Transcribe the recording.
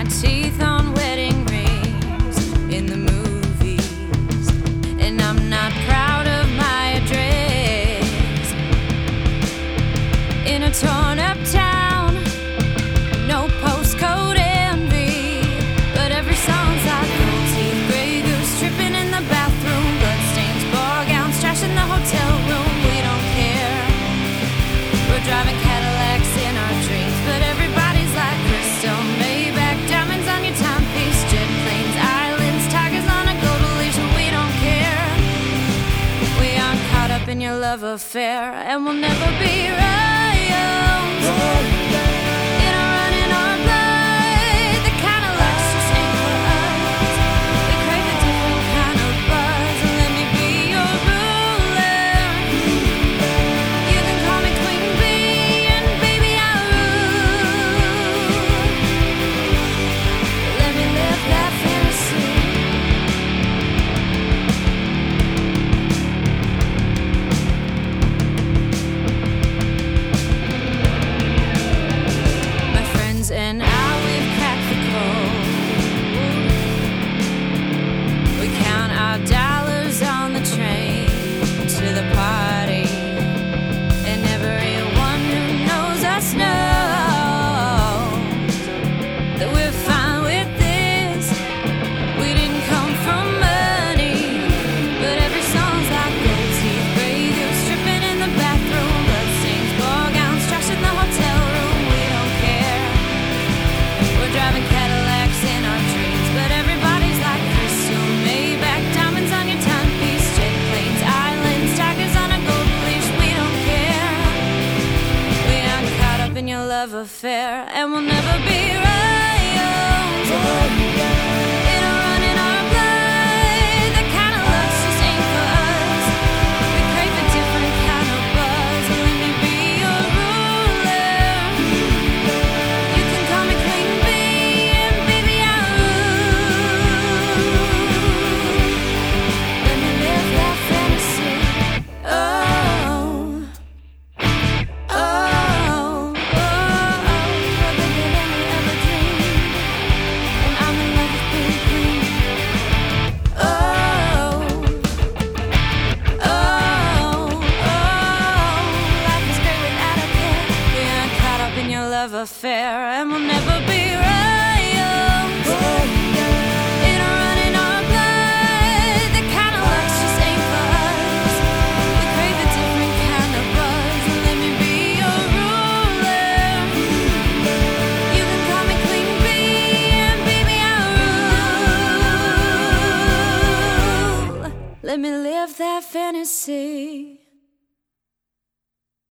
my teeth on wedding rings in the movies, and I'm not proud of my address. In a torn up town, no postcode envy, but every song's like gold teeth, Grey Goose tripping in the bathroom, bloodstains, ball gowns, trash in the hotel room. We don't care. We're driving Cadillacs in our dreams, but everybody's like crystal, Maybach, diamonds on your timepiece, jet planes, islands, tigers on a golden leash. We don't care. We aren't caught up in your love affair, and we'll never be right. And we've cracked the code. We count our dollars on the train to the party, and everyone who knows us knows that we're fine with this. We didn't come from money, but every song's like gold teeth, Grey Goose stripping in the bathroom, bloodstains, ball gowns, trash in the hotel room. We don't care. We're driving Cadillacs in our dreams, but everybody's like crystal, Maybach, diamonds on your timepiece, jet planes, islands, tigers on a golden leash. We don't care. We aren't caught up in your love affair, and we'll never be right. Love affair, and we'll never be right. In a running our blood, the kind of luck's just ain't for us. We crave a different kind of buzz. Let me be your ruler. You can call me Queen Bee, and baby I'll rule. Let me live that fantasy.